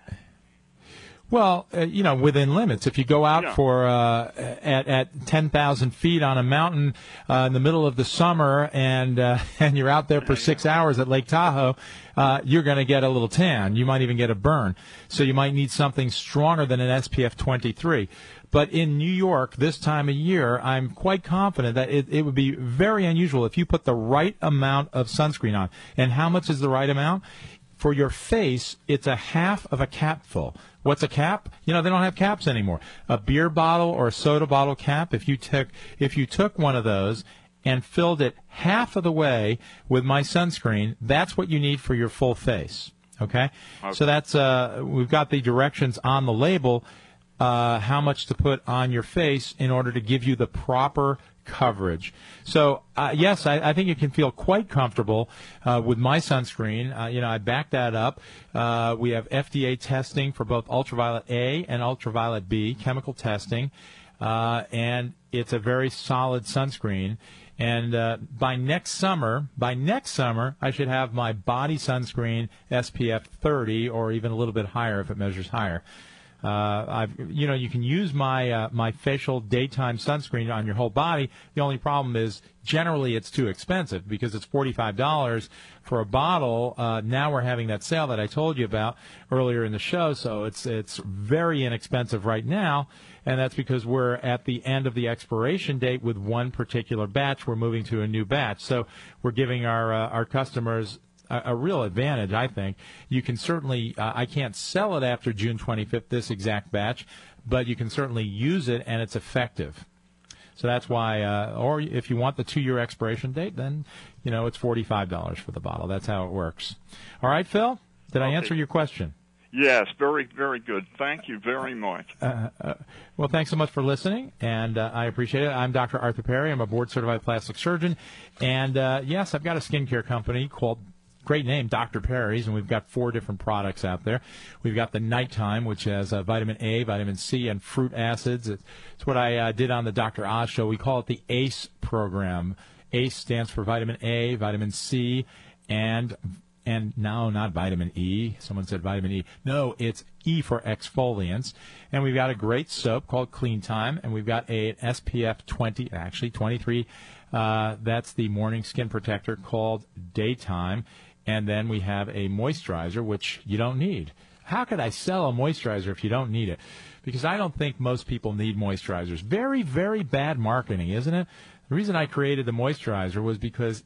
Speaker 4: Well, within limits. If you go out for at 10,000 feet on a mountain in the middle of the summer and you're out there for 6 hours at Lake Tahoe, you're going to get a little tan. You might even get a burn. So you might need something stronger than an SPF 23. But in New York this time of year, I'm quite confident that it would be very unusual if you put the right amount of sunscreen on. And how much is the right amount? For your face, it's a half of a capful. What's a cap? They don't have caps anymore. A beer bottle or a soda bottle cap, if you took one of those and filled it half of the way with my sunscreen, that's what you need for your full face. Okay? So that's we've got the directions on the label, how much to put on your face in order to give you the proper coverage. So, yes, I think you can feel quite comfortable with my sunscreen. I back that up. We have FDA testing for both ultraviolet A and ultraviolet B, chemical testing, and it's a very solid sunscreen. And by next summer, I should have my body sunscreen SPF 30 or even a little bit higher if it measures higher. You can use my facial daytime sunscreen on your whole body. The only problem is generally it's too expensive because it's $45 for a bottle. Now we're having that sale that I told you about earlier in the show, so it's very inexpensive right now, and that's because we're at the end of the expiration date with one particular batch. We're moving to a new batch, so we're giving our customers a real advantage, I think. You can certainly, I can't sell it after June 25th, this exact batch, but you can certainly use it, and it's effective. So that's why, or if you want the 2-year expiration date, then, it's $45 for the bottle. That's how it works. All right, Phil? Did I answer your question?
Speaker 23: Yes, very, very good. Thank you very much.
Speaker 4: Well, thanks so much for listening, and I appreciate it. I'm Dr. Arthur Perry. I'm a board-certified plastic surgeon, and, yes, I've got a skincare company called, great name, Dr. Perry's, and we've got 4 different products out there. We've got the Nighttime, which has vitamin A, vitamin C, and fruit acids. It's what I did on the Dr. Oz show. We call it the ACE program. ACE stands for vitamin A, vitamin C, and no, not vitamin E. Someone said vitamin E. No, it's E for exfoliants. And we've got a great soap called Clean Time, and we've got an SPF 20, actually 23. That's the morning skin protector called Daytime. And then we have a moisturizer, which you don't need. How could I sell a moisturizer if you don't need it? Because I don't think most people need moisturizers. Very, very bad marketing, isn't it? The reason I created the moisturizer was because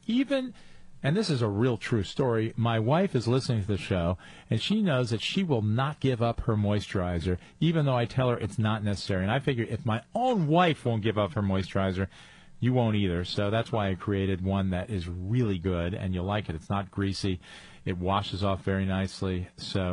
Speaker 4: and this is a real true story, my wife is listening to the show, and she knows that she will not give up her moisturizer, even though I tell her it's not necessary. And I figure if my own wife won't give up her moisturizer, you won't either. So that's why I created one that is really good, and you'll like it. It's not greasy. It washes off very nicely.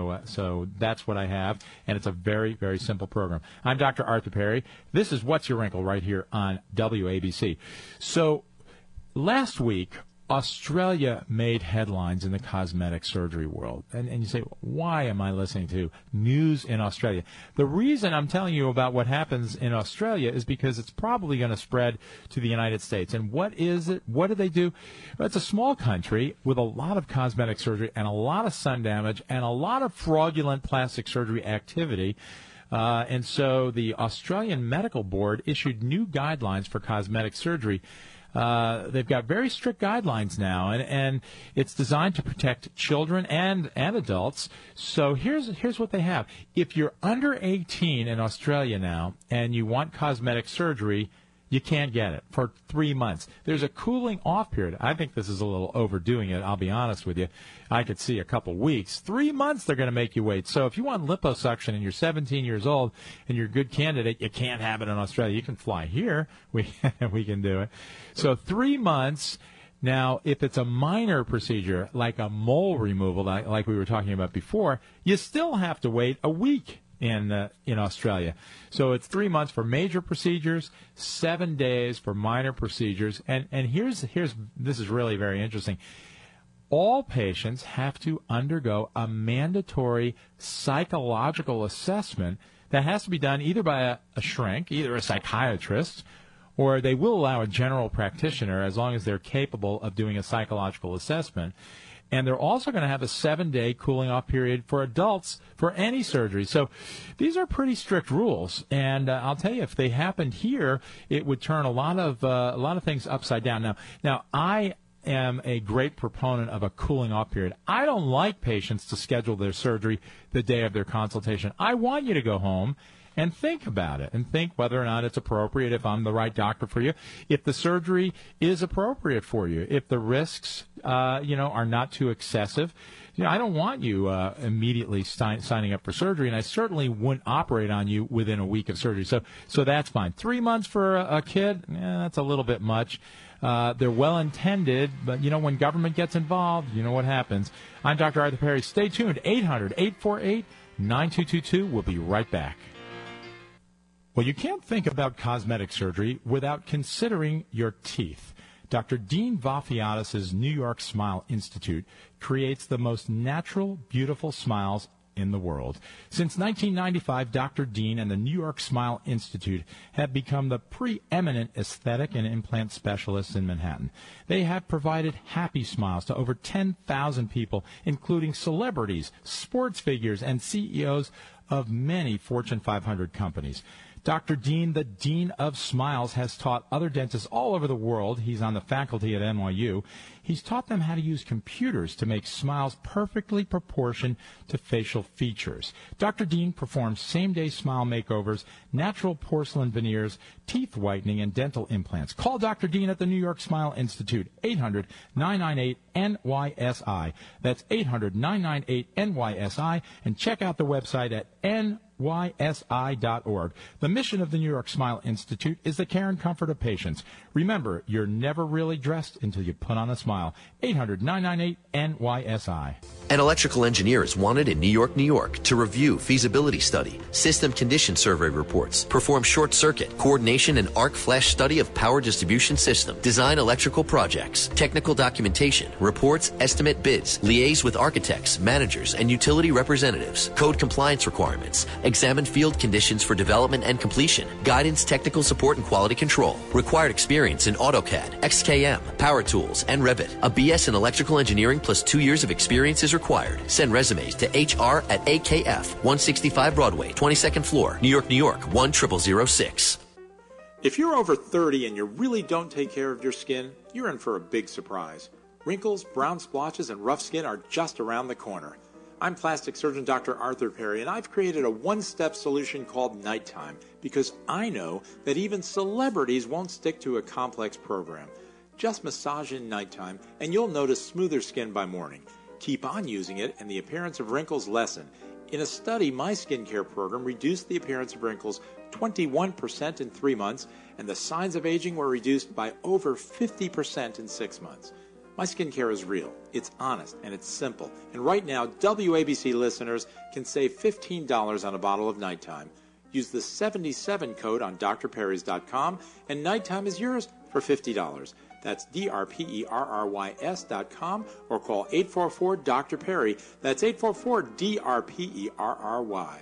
Speaker 4: So that's what I have, and it's a very, very simple program. I'm Dr. Arthur Perry. This is What's Your Wrinkle right here on WABC. So last week, Australia made headlines in the cosmetic surgery world. And you say, why am I listening to news in Australia? The reason I'm telling you about what happens in Australia is because it's probably going to spread to the United States. And what is it? What do they do? Well, it's a small country with a lot of cosmetic surgery and a lot of sun damage and a lot of fraudulent plastic surgery activity. And so the Australian Medical Board issued new guidelines for cosmetic surgery. They've got very strict guidelines now, and it's designed to protect children and adults. So here's what they have. If you're under 18 in Australia now and you want cosmetic surgery, you can't get it for 3 months. There's a cooling off period. I think this is a little overdoing it, I'll be honest with you. I could see a couple weeks. 3 months they're going to make you wait. So if you want liposuction and you're 17 years old and you're a good candidate, you can't have it in Australia. You can fly here. We can do it. So 3 months. Now, if it's a minor procedure like a mole removal, like we were talking about before, you still have to wait a week in Australia. So it's 3 months for major procedures, 7 days for minor procedures. And here's this is really very interesting. All patients have to undergo a mandatory psychological assessment that has to be done either by a shrink, either a psychiatrist, or they will allow a general practitioner as long as they're capable of doing a psychological assessment. And they're also going to have a 7-day cooling-off period for adults for any surgery. So these are pretty strict rules. And I'll tell you, if they happened here, it would turn a lot of things upside down. Now, I am a great proponent of a cooling-off period. I don't like patients to schedule their surgery the day of their consultation. I want you to go home and think about it and think whether or not it's appropriate, if I'm the right doctor for you, if the surgery is appropriate for you, if the risks, are not too excessive. I don't want you immediately signing up for surgery, and I certainly wouldn't operate on you within a week of surgery. So that's fine. 3 months for a kid, that's a little bit much. They're well-intended, but, when government gets involved, you know what happens. I'm Dr. Arthur Perry. Stay tuned. 800-848-9222. We'll be right back. Well, you can't think about cosmetic surgery without considering your teeth. Dr. Dean Vafiatis' New York Smile Institute creates the most natural, beautiful smiles in the world. Since 1995, Dr. Dean and the New York Smile Institute have become the preeminent aesthetic and implant specialists in Manhattan. They have provided happy smiles to over 10,000 people, including celebrities, sports figures, and CEOs of many Fortune 500 companies. Dr. Dean, the Dean of Smiles, has taught other dentists all over the world. He's on the faculty at NYU. He's taught them how to use computers to make smiles perfectly proportioned to facial features. Dr. Dean performs same-day smile makeovers, natural porcelain veneers, teeth whitening, and dental implants. Call Dr. Dean at the New York Smile Institute, 800-998-NYSI. That's 800-998-NYSI. And check out the website at nysi.org. The mission of the New York Smile Institute is the care and comfort of patients. Remember, you're never really dressed until you put on a smile. 800-998-NYSI.
Speaker 9: An electrical engineer is wanted in New York, to review feasibility study, system condition survey reports, perform short circuit, coordination and arc flash study of power distribution system, design electrical projects, technical documentation, reports, estimate bids, liaise with architects, managers, and utility representatives, code compliance requirements, examine field conditions for development and completion, guidance, technical support, and quality control. Required experience in AutoCAD, XKM, Power Tools, and Revit. A BS in electrical engineering plus 2 years of experience is required. Send resumes to HR@AKF, 165 Broadway, 22nd floor, New York, 10006.
Speaker 8: If you're over 30 and you really don't take care of your skin, you're in for a big surprise. Wrinkles, brown splotches, and rough skin are just around the corner. I'm plastic surgeon Dr. Arthur Perry, and I've created a one-step solution called Nighttime because I know that even celebrities won't stick to a complex program. Just massage in nighttime, and you'll notice smoother skin by morning. Keep on using it, and the appearance of wrinkles lessen. In a study, my skincare program reduced the appearance of wrinkles 21% in 3 months, and the signs of aging were reduced by over 50% in 6 months. My skincare is real, it's honest, and it's simple. And right now, WABC listeners can save $15 on a bottle of Nighttime. Use the 77 code on drperrys.com, and Nighttime is yours for $50. That's DRPERRYS.com, or call 844-DR-PERRY. That's 844-DRPERRY.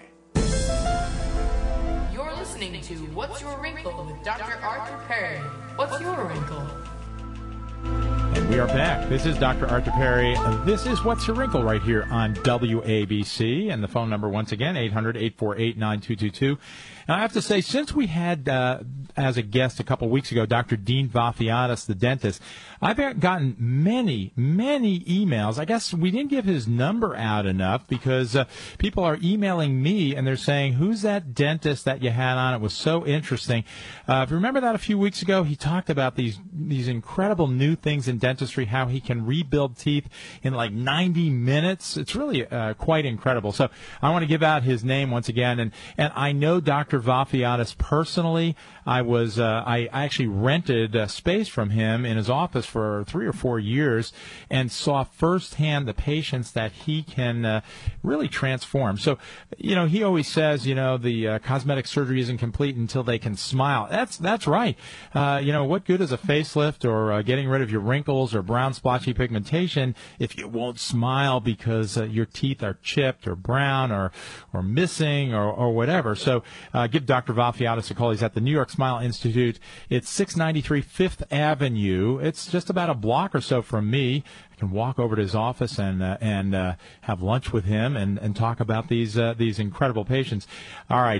Speaker 11: You're listening to What's Your Wrinkle with Dr. Arthur Perry. What's your wrinkle?
Speaker 4: And we are back. This is Dr. Arthur Perry. This is What's Your Wrinkle right here on WABC. And the phone number, once again, 800-848-9222. And I have to say, since we had as a guest a couple weeks ago Dr. Dean Vafiatis, the dentist, I've gotten many, many emails. I guess we didn't give his number out enough because people are emailing me and they're saying, who's that dentist that you had on? It was so interesting. If you remember that a few weeks ago, he talked about these incredible new things in dentistry, how he can rebuild teeth in like 90 minutes. It's really quite incredible. So I want to give out his name once again. And I know Dr. Vafiatis personally. I actually rented space from him in his office for 3 or 4 years and saw firsthand the patients that he can really transform. So, he always says, the cosmetic surgery isn't complete until they can smile. That's right. What good is a facelift or getting rid of your wrinkles or brown splotchy pigmentation if you won't smile because your teeth are chipped or brown or missing or whatever. So give Dr. Vafiatis a call. He's at the New York Smile Institute. It's 693 Fifth Avenue. It's just about a block or so from me. I can walk over to his office and have lunch with him and talk about these incredible patients. All right,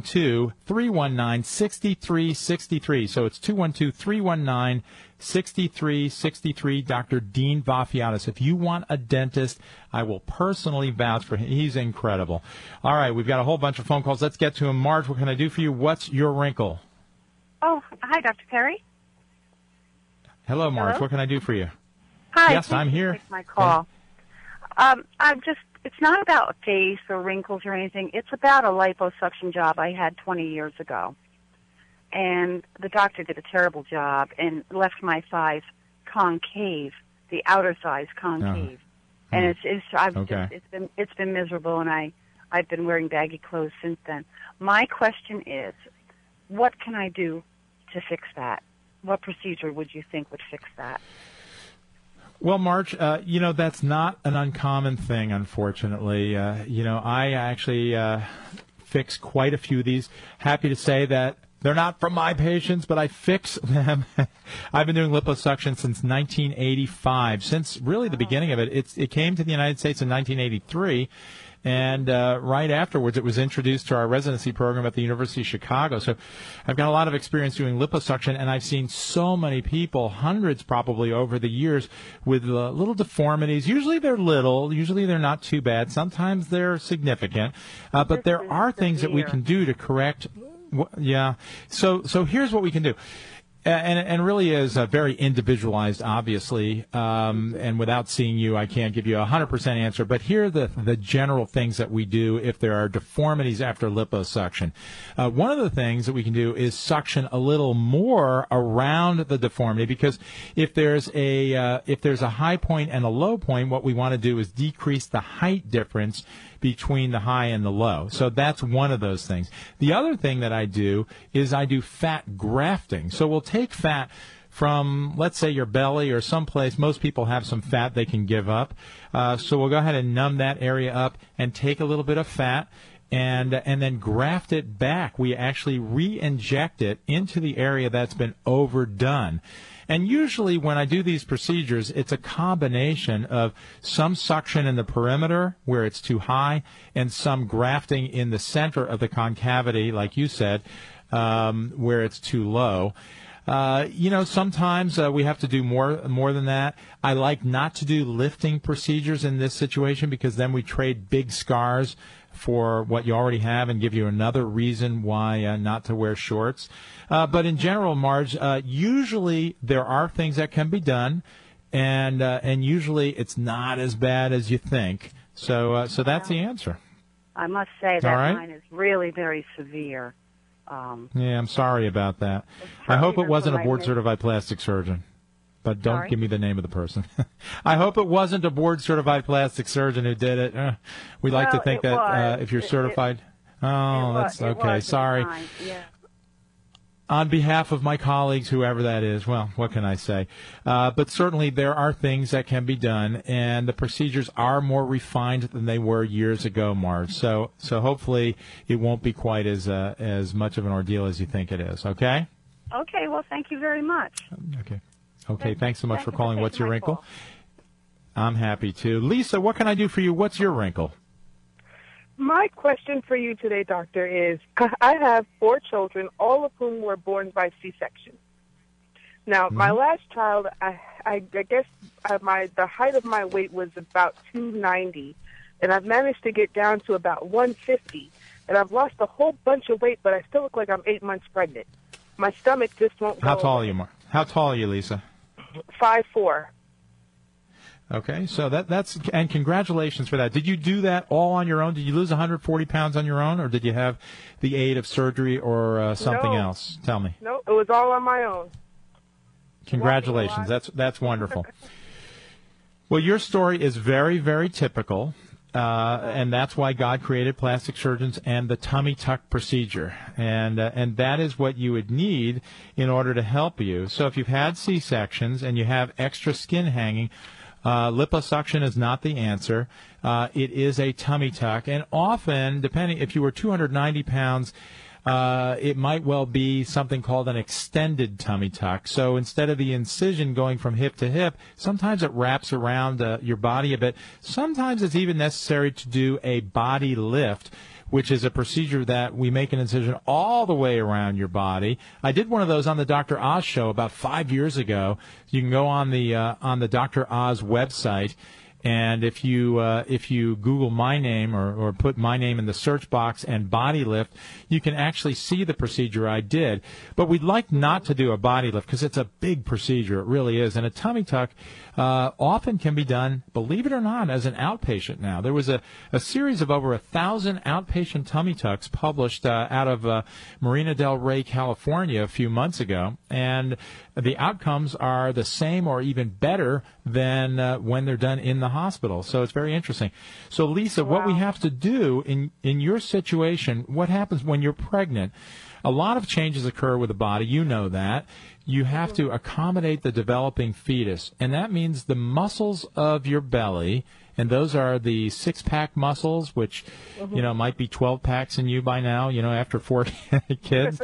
Speaker 4: 212-319-6363. So it's 212-319-6363. Dr. Dean Vafiatis. If you want a dentist, I will personally vouch for him. He's incredible. All right, we've got a whole bunch of phone calls. Let's get to him. Marge, what can I do for you? What's your wrinkle?
Speaker 1: Oh, hi, Dr. Perry.
Speaker 4: Hello, Marge.
Speaker 1: Hello?
Speaker 4: What can I do for you?
Speaker 1: Hi.
Speaker 4: Yes, I'm here.
Speaker 1: Take my call. It's not about face or wrinkles or anything. It's about a liposuction job I had 20 years ago. And the doctor did a terrible job and left my thighs concave, the outer thighs concave. Oh. And it's been miserable, and I've been wearing baggy clothes since then. My question is, what can I do to fix that? What procedure would you think would fix that?
Speaker 4: Well, Marge, that's not an uncommon thing, unfortunately. I actually fix quite a few of these. Happy to say that they're not from my patients, but I fix them. I've been doing liposuction since 1985, since really the beginning of it. It came to the United States in 1983. And right afterwards, it was introduced to our residency program at the University of Chicago. So I've got a lot of experience doing liposuction, and I've seen so many people, hundreds probably over the years, with little deformities. Usually they're little. Usually they're not too bad. Sometimes they're significant. But there are things that we can do to correct. Yeah. So here's what we can do. And really is very individualized, obviously. And without seeing you, I can't give you a 100% answer. But here are the general things that we do if there are deformities after liposuction. One of the things that we can do is suction a little more around the deformity, because if there's a high point and a low point, what we want to do is decrease the height difference between the high and the low. So that's one of those things. The other thing that I do is I do fat grafting. So we'll take fat from, let's say, your belly or someplace. Most people have some fat they can give up. So we'll go ahead and numb that area up and take a little bit of fat and then graft it back. We actually re-inject it into the area that's been overdone. And usually when I do these procedures, it's a combination of some suction in the perimeter where it's too high and some grafting in the center of the concavity, like you said, where it's too low. Sometimes we have to do more than that. I like not to do lifting procedures in this situation because then we trade big scars for what you already have and give you another reason why not to wear shorts. But in general, Marge, usually there are things that can be done, and usually it's not as bad as you think. So that's the answer.
Speaker 1: I must say that mine is really very severe.
Speaker 4: Yeah, I'm sorry about that. I hope it wasn't a board-certified plastic surgeon. But don't give me the name of the person. I hope it wasn't a board-certified plastic surgeon who did it. We like to think that if you're certified. That's okay. Sorry.
Speaker 1: Yeah.
Speaker 4: On behalf of my colleagues, whoever that is, well, what can I say? But certainly there are things that can be done, and the procedures are more refined than they were years ago, Marge. So hopefully it won't be quite as much of an ordeal as you think it is, okay?
Speaker 1: Okay, well, thank you very much.
Speaker 4: Okay, thanks so much for calling. What's your wrinkle?
Speaker 1: Call.
Speaker 4: I'm happy to. Lisa, what can I do for you? What's your wrinkle?
Speaker 2: My question for you today, doctor, is I have 4 children, all of whom were born by C-section. Now, my last child, I guess the height of my weight was about 290, and I've managed to get down to about 150, and I've lost a whole bunch of weight, but I still look like I'm 8 months pregnant. My stomach just won't go.
Speaker 4: How tall are you, Mark? How tall are you, Lisa?
Speaker 2: 5'4".
Speaker 4: Okay, so that's and congratulations for that. Did you do that all on your own? Did you lose 140 pounds on your own, or did you have the aid of surgery or something else? Tell me.
Speaker 2: No, it was all on my own.
Speaker 4: Congratulations. That's wonderful. Well, your story is very, very typical, and that's why God created plastic surgeons and the tummy tuck procedure, and that is what you would need in order to help you. So if you've had C-sections and you have extra skin hanging, liposuction is not the answer. It is a tummy tuck, and often, depending if you were 290 pounds, it might well be something called an extended tummy tuck. So instead of the incision going from hip to hip, sometimes it wraps around your body a bit. Sometimes it's even necessary to do a body lift, which is a procedure that we make an incision all the way around your body. I did one of those on the Dr. Oz show about 5 years ago. You can go on the Dr. Oz website, and if you Google my name or put my name in the search box and body lift, you can actually see the procedure I did. But we'd like not to do a body lift because it's a big procedure. It really is. And a tummy tuck often can be done, believe it or not, as an outpatient now. There was a series of over 1,000 outpatient tummy tucks published out of Marina del Rey, California a few months ago. And the outcomes are the same or even better than when they're done in the hospital. So it's very interesting. So, Lisa, what we have to do in your situation, what happens when you're pregnant, a lot of changes occur with the body. You know that. You have to accommodate the developing fetus, and that means the muscles of your belly, and those are the six-pack muscles, which, might be 12 packs in you by now, after 4 kids.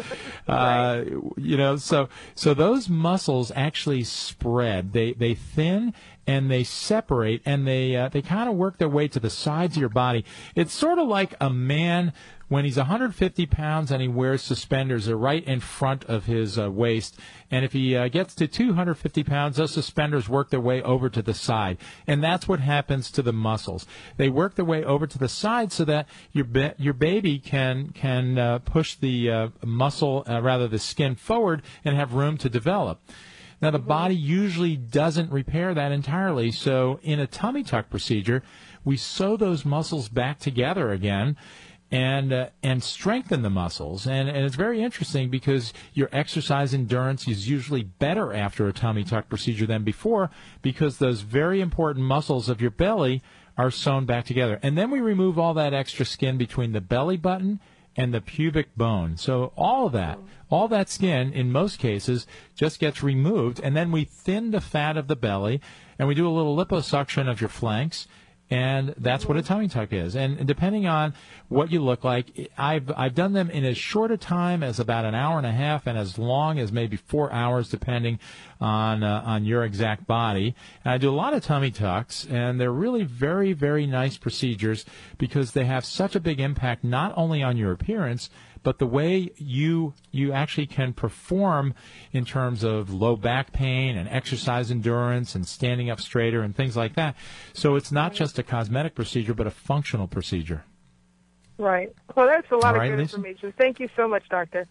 Speaker 4: So those muscles actually spread. They thin and they separate, and they kind of work their way to the sides of your body. It's sort of like a man when he's 150 pounds and he wears suspenders. They're right in front of his waist. And if he gets to 250 pounds, those suspenders work their way over to the side. And that's what happens to the muscles. They work their way over to the side so that your baby can push the the skin forward and have room to develop. Now, the body usually doesn't repair that entirely. So in a tummy tuck procedure, we sew those muscles back together again and strengthen the muscles. And it's very interesting because your exercise endurance is usually better after a tummy tuck procedure than before because those very important muscles of your belly are sewn back together. And then we remove all that extra skin between the belly button and the pubic bone. So all that skin, in most cases, just gets removed, and then we thin the fat of the belly, and we do a little liposuction of your flanks, and that's what a tummy tuck is. And depending on what you look like, I've done them in as short a time as about an hour and a half and as long as maybe 4 hours, depending on your exact body. And I do a lot of tummy tucks, and they're really very, very nice procedures because they have such a big impact not only on your appearance, but the way you actually can perform in terms of low back pain and exercise endurance and standing up straighter and things like that. So it's not just a cosmetic procedure, but a functional procedure.
Speaker 2: Right. Well, that's a lot of good
Speaker 4: Lisa?
Speaker 2: information. Thank you so much, Doctor.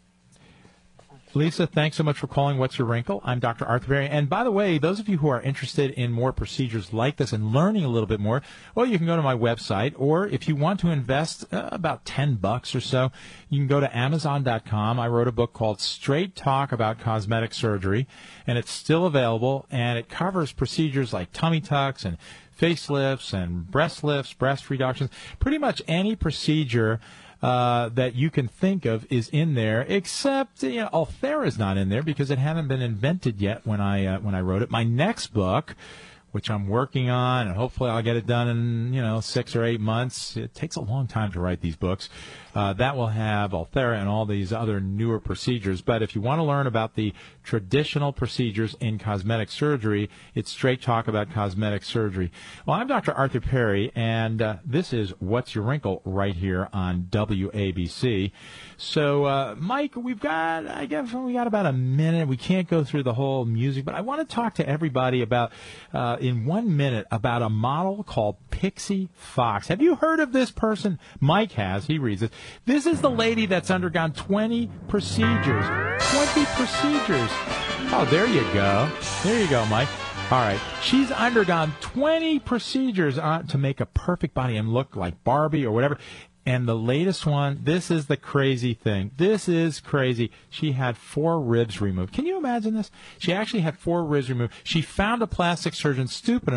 Speaker 4: Lisa, thanks so much for calling What's Your Wrinkle? I'm Dr. Arthur Berry. And by the way, those of you who are interested in more procedures like this and learning a little bit more, well, you can go to my website, or if you want to invest about $10 or so, you can go to Amazon.com. I wrote a book called Straight Talk About Cosmetic Surgery, and it's still available, and it covers procedures like tummy tucks and facelifts and breast lifts, breast reductions, pretty much any procedure that you can think of is in there, except Ulthera is not in there because it hadn't been invented yet when I wrote it. My next book, which I'm working on, and hopefully I'll get it done in 6 or 8 months. It takes a long time to write these books. That will have Ulthera and all these other newer procedures. But if you want to learn about the traditional procedures in cosmetic surgery, it's straight talk about cosmetic surgery. Well, I'm Dr. Arthur Perry, and this is What's Your Wrinkle right here on WABC. So, Mike, we got about a minute. We can't go through the whole music, but I want to talk to everybody about, in 1 minute, about a model called Pixie Fox. Have you heard of this person? Mike has. He reads it. This is the lady that's undergone 20 procedures. 20 procedures. Oh, there you go. There you go, Mike. All right. She's undergone 20 procedures to make a perfect body and look like Barbie or whatever. And the latest one, this is the crazy thing. This is crazy. She had 4 ribs removed. Can you imagine this? She actually had 4 ribs removed. She found a plastic surgeon stupid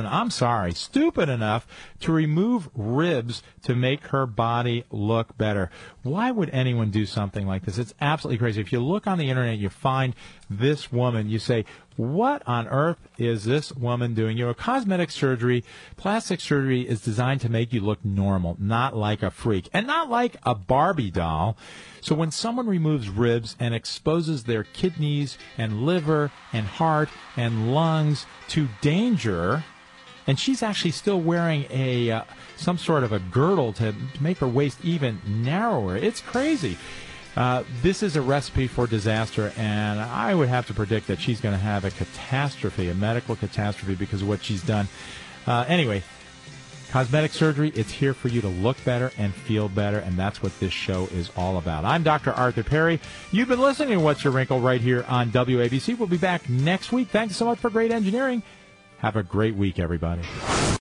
Speaker 4: enough to remove ribs to make her body look better. Why would anyone do something like this? It's absolutely crazy. If you look on the internet, you find this woman, you say, what on earth is this woman doing? Cosmetic surgery, plastic surgery is designed to make you look normal, not like a freak, and not like a Barbie doll. So when someone removes ribs and exposes their kidneys and liver and heart and lungs to danger, and she's actually still wearing some sort of a girdle to make her waist even narrower. It's crazy. This is a recipe for disaster, and I would have to predict that she's going to have a medical catastrophe because of what she's done. Anyway, cosmetic surgery, it's here for you to look better and feel better, and that's what this show is all about. I'm Dr. Arthur Perry. You've been listening to What's Your Wrinkle right here on WABC. We'll be back next week. Thanks so much for great engineering. Have a great week, everybody.